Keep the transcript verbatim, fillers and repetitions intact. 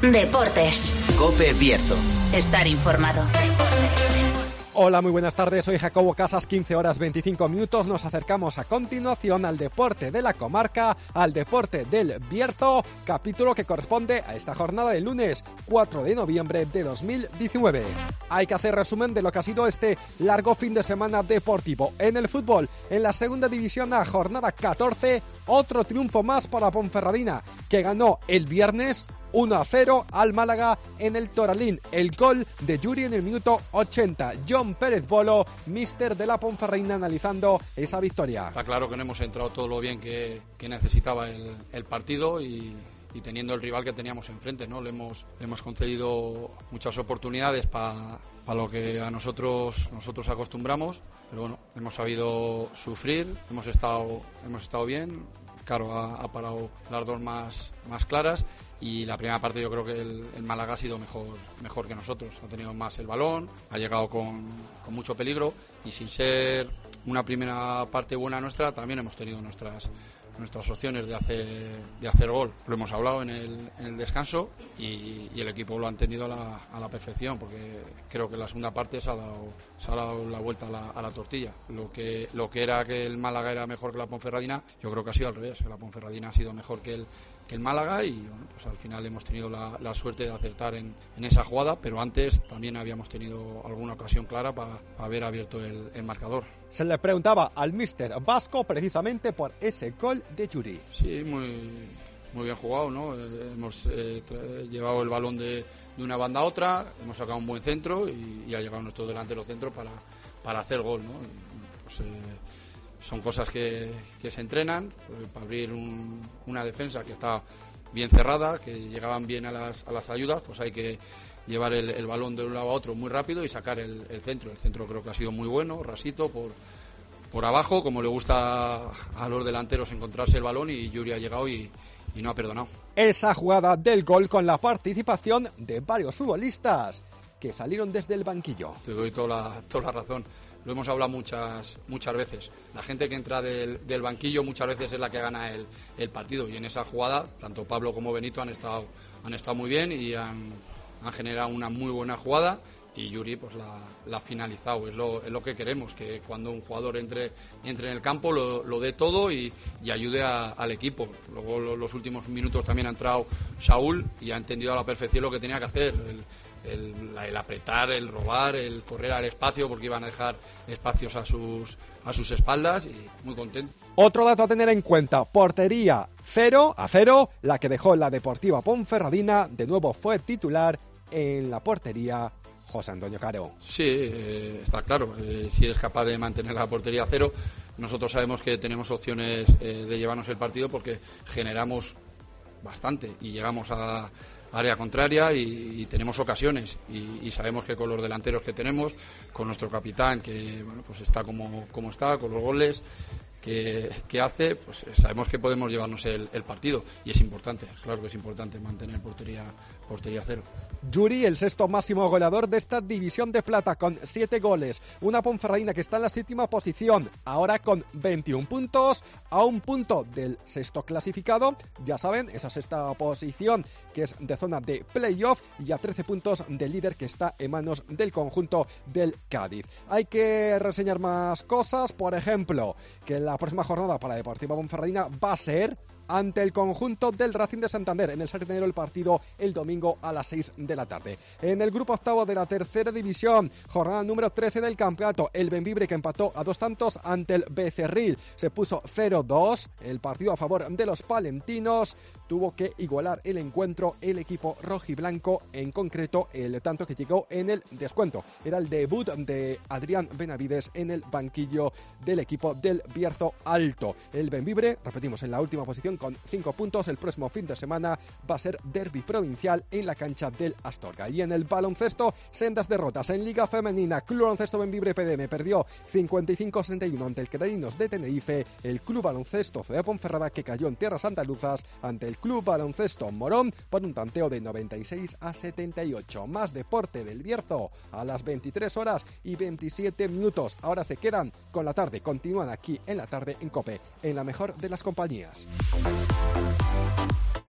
Deportes. COPE Bierzo. Estar informado. Hola, muy buenas tardes, soy Jacobo Casas, quince horas veinticinco minutos, nos acercamos a continuación al deporte de la comarca, al deporte del Bierzo, capítulo que corresponde a esta jornada del lunes cuatro de noviembre de dos mil diecinueve. Hay que hacer resumen de lo que ha sido este largo fin de semana deportivo. En el fútbol, en la segunda división a jornada catorce, otro triunfo más para Ponferradina, que ganó el viernes uno a cero al Málaga en el Toralín. El gol de Yuri en el minuto ochenta. John Pérez Bolo, míster de la Ponferradina, analizando esa victoria. Está claro que no hemos entrado todo lo bien que, que necesitaba el, el partido y, y teniendo el rival que teníamos enfrente, ¿no? Le hemos, le hemos concedido muchas oportunidades para pa lo que a nosotros, nosotros acostumbramos, pero bueno, hemos sabido sufrir, hemos estado, hemos estado bien. Claro, ha, ha parado las dos más, más claras y la primera parte yo creo que el, el Málaga ha sido mejor, mejor que nosotros. Ha tenido más el balón, ha llegado con, con mucho peligro y sin ser una primera parte buena nuestra, también hemos tenido nuestras nuestras opciones de hacer de hacer gol. Lo hemos hablado en el, en el descanso y, y el equipo lo ha entendido a la, a la perfección, porque creo que en la segunda parte se ha dado, se ha dado la vuelta a la, a la tortilla. Lo que, lo que era que el Málaga era mejor que la Ponferradina, yo creo que ha sido al revés, que la Ponferradina ha sido mejor que el, que el Málaga y bueno, pues al final hemos tenido la, la suerte de acertar en, en esa jugada, pero antes también habíamos tenido alguna ocasión clara para pa haber abierto el, el marcador. Se le preguntaba al míster vasco precisamente por ese gol de Yuri. Sí, muy, muy bien jugado, ¿no? Eh, hemos eh, llevado el balón de, de una banda a otra, hemos sacado un buen centro y, y ha llegado nuestro delantero centro para, para hacer gol, ¿no? Pues, eh, son cosas que, que se entrenan, pues, para abrir un, una defensa que está bien cerrada, que llegaban bien a las, a las ayudas, pues hay que llevar el, el balón de un lado a otro muy rápido y sacar el, el centro. El centro creo que ha sido muy bueno, rasito, por, por abajo, como le gusta a los delanteros encontrarse el balón, y Yuri ha llegado y, y no ha perdonado. Esa jugada del gol con la participación de varios futbolistas que salieron desde el banquillo. Te doy toda la, toda la razón. Lo hemos hablado muchas muchas veces. La gente que entra del, del banquillo muchas veces es la que gana el, el partido, y en esa jugada tanto Pablo como Benito han estado, han estado muy bien y han, han generado una muy buena jugada, y Yuri pues la, la ha finalizado. Es lo, es lo que queremos, que cuando un jugador entre, entre en el campo lo, lo dé todo y, y ayude a, al equipo. Luego lo, los últimos minutos también ha entrado Saúl y ha entendido a la perfección lo que tenía que hacer. El, El, el apretar, el robar, el correr al espacio, porque iban a dejar espacios a sus a sus espaldas, y muy contento. Otro dato a tener en cuenta: portería cero a cero, la que dejó la Deportiva Ponferradina. De nuevo fue titular en la portería José Antonio Caro. Sí, eh, está claro, eh, si eres capaz de mantener la portería cero, nosotros sabemos que tenemos opciones eh, de llevarnos el partido, porque generamos bastante y llegamos a área contraria y, y tenemos ocasiones, y, y sabemos que con los delanteros que tenemos, con nuestro capitán que bueno, pues está como, como está, con los goles que, que hace, pues sabemos que podemos llevarnos el, el partido, y es importante, claro que es importante mantener portería, portería cero. Yuri, el sexto máximo goleador de esta división de plata, con siete goles. Una Ponferradina que está en la séptima posición, ahora con veintiún puntos, a un punto del sexto clasificado. Ya saben, esa sexta posición que es de zona de playoff, y a trece puntos del líder, que está en manos del conjunto del Cádiz. Hay que reseñar más cosas, por ejemplo, que la próxima jornada para Deportiva Ponferradina va a ser ante el conjunto del Racing de Santander en el Sartenero, el partido el domingo a las seis de la tarde. En el grupo octavo de la tercera división, jornada número trece del campeonato, el Bembibre, que empató a dos tantos ante el Becerril, se puso cero dos, el partido a favor de los palentinos. Tuvo que igualar el encuentro el equipo rojiblanco, en concreto el tanto que llegó en el descuento. Era el debut de Adrián Benavides en el banquillo del equipo del Bierzo Alto. El Bembibre, repetimos, en la última posición con cinco puntos. El próximo fin de semana va a ser derbi provincial en la cancha del Astorga. Y en el baloncesto, sendas derrotas en Liga Femenina. Club Baloncesto Bembibre P D M perdió cincuenta y cinco a sesenta y uno ante el Credinos de Tenerife. El Club Baloncesto C D Ponferrada, que cayó en tierras andaluzas ante el Club Baloncesto Morón por un tanteo de noventa y seis a setenta y ocho. Más deporte del Bierzo a las veintitrés horas y veintisiete minutos. Ahora se quedan con la tarde. Continúan aquí en la tarde en COPE, en la mejor de las compañías.